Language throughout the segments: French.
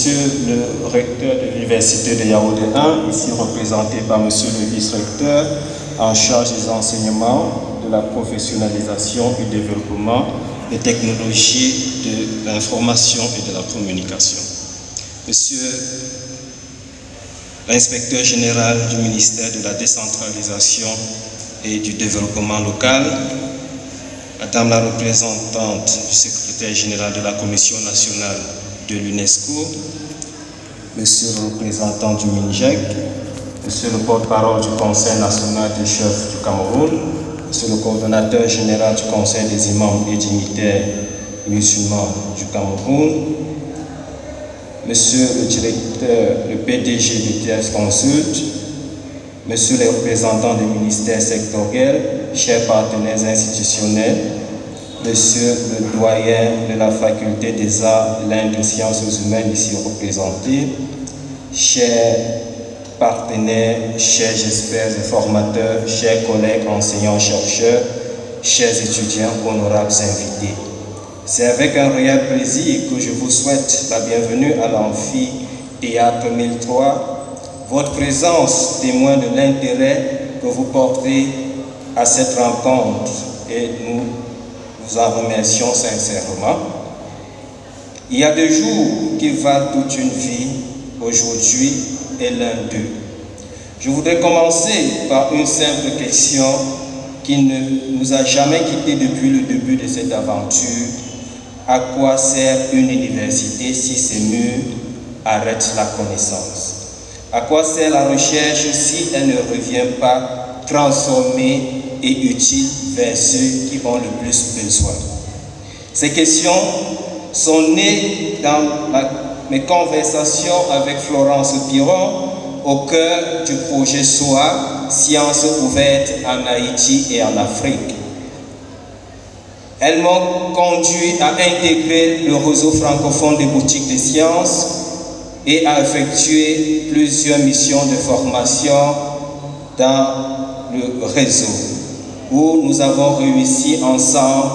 Monsieur le recteur de l'Université de Yaoundé 1, ici représenté par Monsieur le vice-recteur en charge des enseignements, de la professionnalisation et du développement des technologies de l'information et de la communication. Monsieur l'inspecteur général du ministère de la décentralisation et du développement local, Madame la représentante du secrétaire général de la Commission nationale de l'UNESCO, Monsieur le représentant du MINJEC, Monsieur le porte-parole du Conseil national des chefs du Cameroun, Monsieur le coordonnateur général du Conseil des imams et dignitaires musulmans du Cameroun, Monsieur le directeur, le PDG du TS Consult, Monsieur les représentants des ministères sectoriels, chers partenaires institutionnels, Monsieur le doyen de la faculté des arts, l'Inde des sciences humaines ici représentés, chers partenaires, chers experts et formateurs, chers collègues enseignants-chercheurs, chers étudiants, honorables invités. C'est avec un réel plaisir que je vous souhaite la bienvenue à l'Amphithéâtre 1003. Votre présence témoigne de l'intérêt que vous portez à cette rencontre et nous vous en remercions sincèrement. Il y a des jours qui valent toute une vie, aujourd'hui est l'un d'eux. Je voudrais commencer par une simple question qui ne nous a jamais quittés depuis le début de cette aventure. À quoi sert une université si ces murs arrêtent la connaissance? À quoi sert la recherche si elle ne revient pas transformée et utile vers ceux qui ont le plus besoin? Ces questions sont nées dans mes conversations avec Florence Piron au cœur du projet SOA, Sciences ouvertes en Haïti et en Afrique. Elles m'ont conduit à intégrer le réseau francophone des boutiques de sciences et à effectuer plusieurs missions de formation dans le réseau, où nous avons réussi ensemble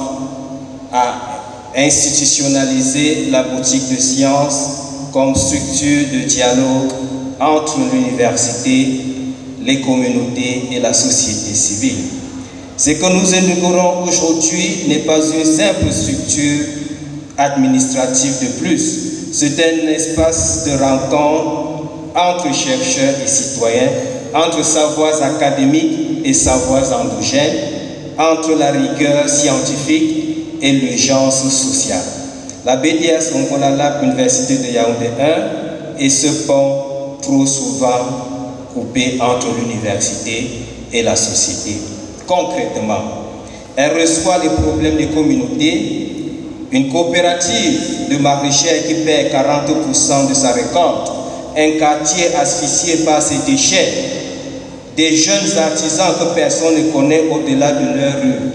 à institutionnaliser la boutique de sciences comme structure de dialogue entre l'université, les communautés et la société civile. Ce que nous inaugurons aujourd'hui n'est pas une simple structure administrative de plus. C'est un espace de rencontre entre chercheurs et citoyens, entre savoirs académiques et savoirs endogènes, entre la rigueur scientifique et l'urgence sociale. La BDS Ongola Lab, Université de Yaoundé 1, est ce pont trop souvent coupé entre l'université et la société. Concrètement, elle reçoit les problèmes des communautés, une coopérative de maraîchers qui perd 40% de sa récolte, un quartier asphyxié par ses déchets, des jeunes artisans que personne ne connaît au-delà de leur rue.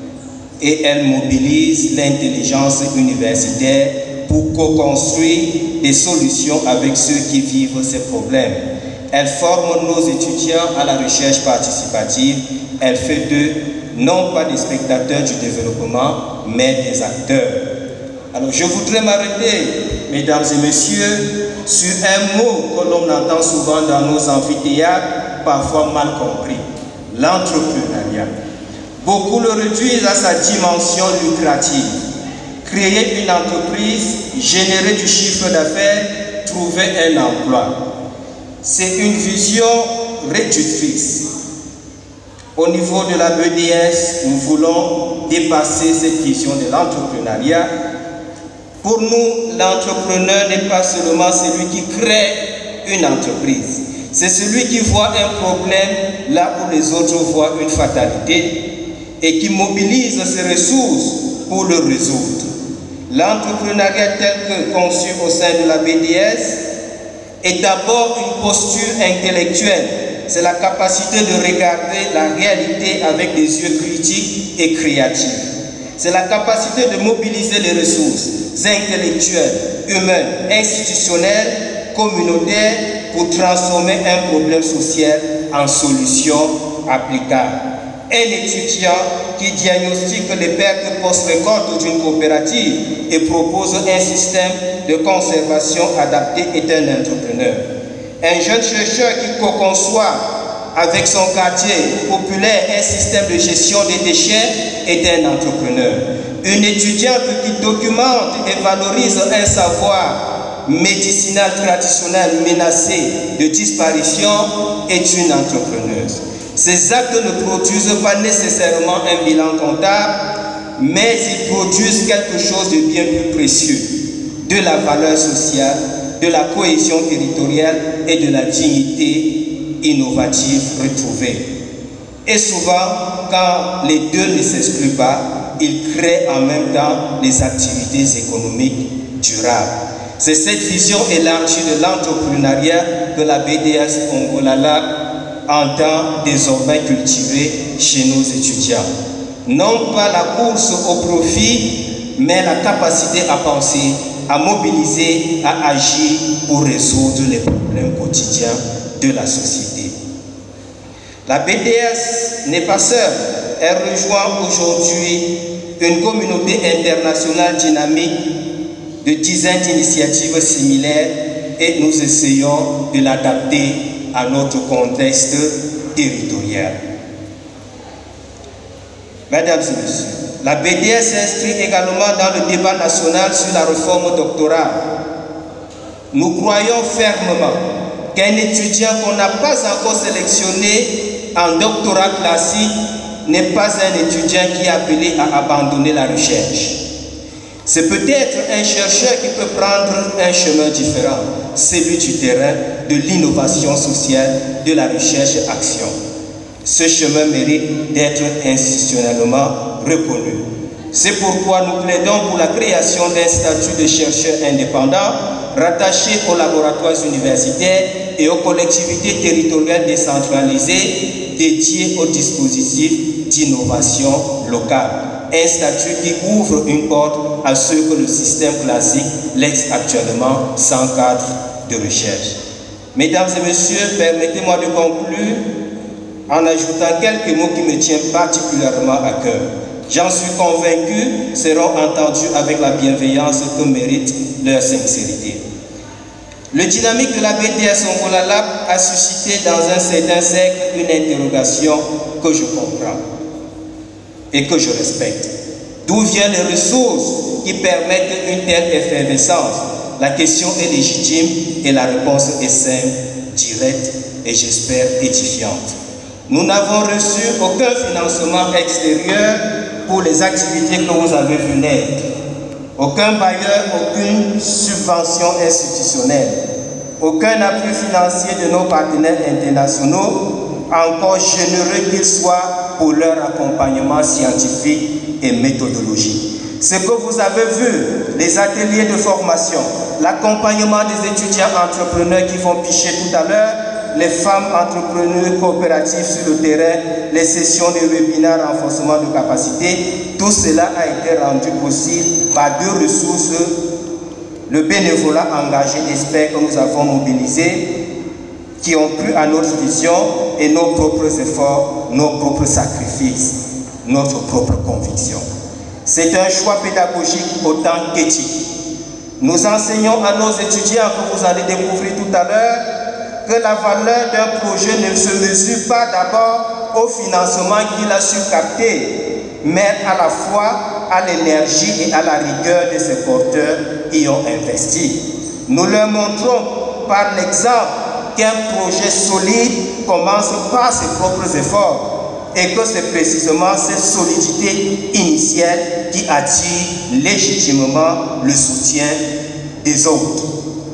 Et elle mobilise l'intelligence universitaire pour co-construire des solutions avec ceux qui vivent ces problèmes. Elle forme nos étudiants à la recherche participative. Elle fait d'eux non pas des spectateurs du développement, mais des acteurs. Alors je voudrais m'arrêter, mesdames et messieurs, sur un mot que l'on entend souvent dans nos amphithéâtres, parfois mal compris, l'entrepreneuriat. Beaucoup le réduisent à sa dimension lucrative. Créer une entreprise, générer du chiffre d'affaires, trouver un emploi. C'est une vision réductrice. Au niveau de la BDS, nous voulons dépasser cette vision de l'entrepreneuriat. Pour nous, l'entrepreneur n'est pas seulement celui qui crée une entreprise. C'est celui qui voit un problème là où les autres voient une fatalité et qui mobilise ses ressources pour le résoudre. L'entrepreneuriat tel que conçu au sein de la BDS est d'abord une posture intellectuelle. C'est la capacité de regarder la réalité avec des yeux critiques et créatifs. C'est la capacité de mobiliser les ressources intellectuelles, humaines, institutionnelles, communautaires pour transformer un problème social en solution applicable. Un étudiant qui diagnostique les pertes post-récolte d'une coopérative et propose un système de conservation adapté est un entrepreneur. Un jeune chercheur qui co-conçoit avec son quartier populaire un système de gestion des déchets est un entrepreneur. Une étudiante qui documente et valorise un savoir médicinal traditionnel menacé de disparition est une entrepreneuse. Ces actes ne produisent pas nécessairement un bilan comptable, mais ils produisent quelque chose de bien plus précieux, de la valeur sociale, de la cohésion territoriale et de la dignité innovative retrouvée. Et souvent, quand les deux ne s'excluent pas, ils créent en même temps les activités économiques durables. C'est cette vision élargie de l'entrepreneuriat que la BDS Ongolala entend désormais cultiver chez nos étudiants. Non pas la course au profit, mais la capacité à penser, à mobiliser, à agir pour résoudre les problèmes quotidiens de la société. La BDS n'est pas seule. Elle rejoint aujourd'hui une communauté internationale dynamique de dizaines d'initiatives similaires et nous essayons de l'adapter à notre contexte territorial. Mesdames et messieurs, la BDS s'inscrit également dans le débat national sur la réforme doctorale. Nous croyons fermement qu'un étudiant qu'on n'a pas encore sélectionné en doctorat classique n'est pas un étudiant qui est appelé à abandonner la recherche. C'est peut-être un chercheur qui peut prendre un chemin différent, celui du terrain, de l'innovation sociale, de la recherche-action. Ce chemin mérite d'être institutionnellement reconnu. C'est pourquoi nous plaidons pour la création d'un statut de chercheur indépendant, rattaché aux laboratoires universitaires et aux collectivités territoriales décentralisées dédiées aux dispositifs d'innovation locale. Un statut qui ouvre une porte à ce que le système classique laisse actuellement sans cadre de recherche. Mesdames et messieurs, permettez-moi de conclure en ajoutant quelques mots qui me tiennent particulièrement à cœur. J'en suis convaincu, seront entendus avec la bienveillance que mérite leur sincérité. Le dynamique de la BDS Ongolala a suscité dans un certain cercle une interrogation que je comprends et que je respecte. D'où viennent les ressources qui permettent une telle effervescence? La question est légitime et la réponse est simple, directe et j'espère édifiante. Nous n'avons reçu aucun financement extérieur pour les activités que vous avez vues naître. Aucun bailleur, aucune subvention institutionnelle, aucun appui financier de nos partenaires internationaux, encore généreux qu'ils soient pour leur accompagnement scientifique et méthodologique. Ce que vous avez vu, les ateliers de formation, l'accompagnement des étudiants entrepreneurs qui vont picher tout à l'heure, les femmes entrepreneurs coopératives sur le terrain, les sessions de webinaires renforcement de capacité, tout cela a été rendu possible par deux ressources, le bénévolat engagé d'experts que nous avons mobilisés, qui ont cru à notre vision et nos propres efforts, nos propres sacrifices, notre propre conviction. C'est un choix pédagogique autant qu'éthique. Nous enseignons à nos étudiants, que vous allez découvrir tout à l'heure, que la valeur d'un projet ne se mesure pas d'abord au financement qu'il a su capter, mais à la fois à l'énergie et à la rigueur de ses porteurs qui ont investi. Nous leur montrons par l'exemple qu'un projet solide commence par ses propres efforts et que c'est précisément cette solidité initiale qui attire légitimement le soutien des autres.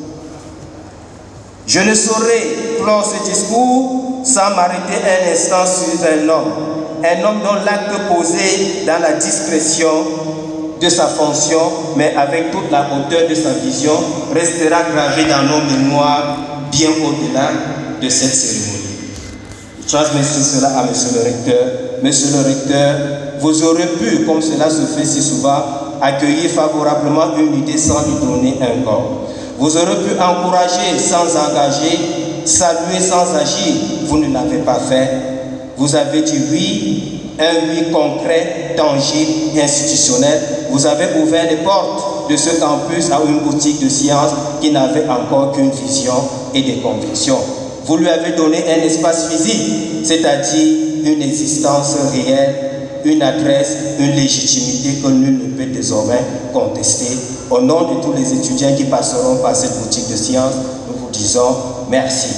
Je ne saurais clore ce discours sans m'arrêter un instant sur un homme dont l'acte posé dans la discrétion de sa fonction, mais avec toute la hauteur de sa vision, restera gravé dans nos mémoires bien au-delà de cette cérémonie. Je transmets cela à Monsieur le Recteur. Monsieur le Recteur, vous aurez pu, comme cela se fait si souvent, accueillir favorablement une idée sans lui donner un corps. Vous aurez pu encourager sans engager, saluer sans agir. Vous ne l'avez pas fait. Vous avez dit oui un oui concret, tangible et institutionnel. Vous avez ouvert les portes de ce campus à une boutique de sciences qui n'avait encore qu'une vision et des convictions. Vous lui avez donné un espace physique, c'est-à-dire une existence réelle, une adresse, une légitimité que nul ne peut désormais contester. Au nom de tous les étudiants qui passeront par cette boutique de sciences, nous vous disons merci.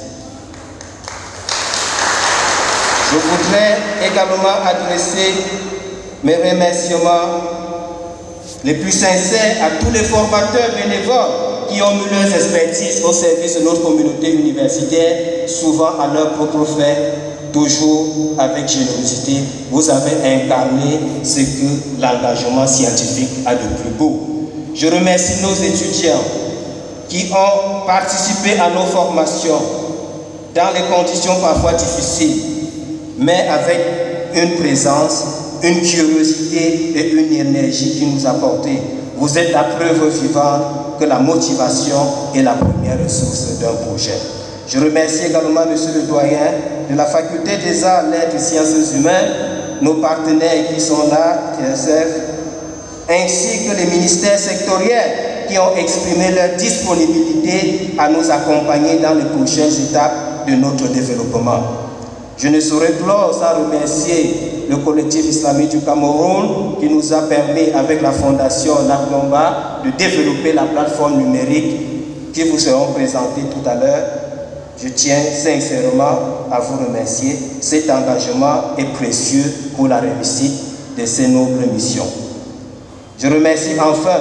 Je voudrais également adresser mes remerciements les plus sincères à tous les formateurs bénévoles qui ont mis leurs expertises au service de notre communauté universitaire, souvent à leurs propres frais, toujours avec générosité. Vous avez incarné ce que l'engagement scientifique a de plus beau. Je remercie nos étudiants qui ont participé à nos formations dans les conditions parfois difficiles, mais avec une présence, une curiosité et une énergie qui nous a portés. Vous êtes la preuve vivante que la motivation est la première ressource d'un projet. Je remercie également Monsieur le doyen de la Faculté des Arts, Lettres et Sciences Humaines, nos partenaires qui sont là, TSF, ainsi que les ministères sectoriels qui ont exprimé leur disponibilité à nous accompagner dans les prochaines étapes de notre développement. Je ne saurais clore sans remercier le collectif islamique du Cameroun qui nous a permis, avec la fondation Naklomba, de développer la plateforme numérique qui vous seront présentées tout à l'heure. Je tiens sincèrement à vous remercier. Cet engagement est précieux pour la réussite de ces nobles missions. Je remercie enfin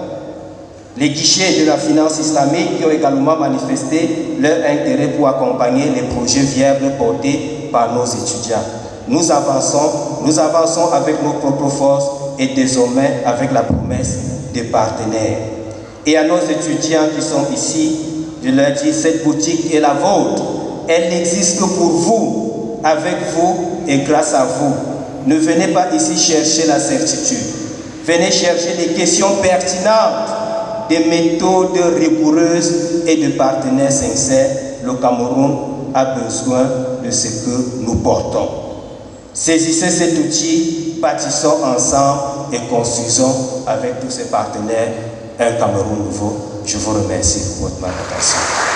les guichets de la finance islamique qui ont également manifesté leur intérêt pour accompagner les projets viables portés par nos étudiants. Nous avançons avec nos propres forces et désormais avec la promesse des partenaires. Et à nos étudiants qui sont ici, je leur dis, cette boutique est la vôtre. Elle existe pour vous, avec vous et grâce à vous. Ne venez pas ici chercher la certitude. Venez chercher des questions pertinentes, des méthodes rigoureuses et de partenaires sincères. Le Cameroun a besoin de ce que nous portons. Saisissez cet outil, bâtissons ensemble et construisons avec tous ces partenaires un Cameroun nouveau. Je vous remercie pour votre attention.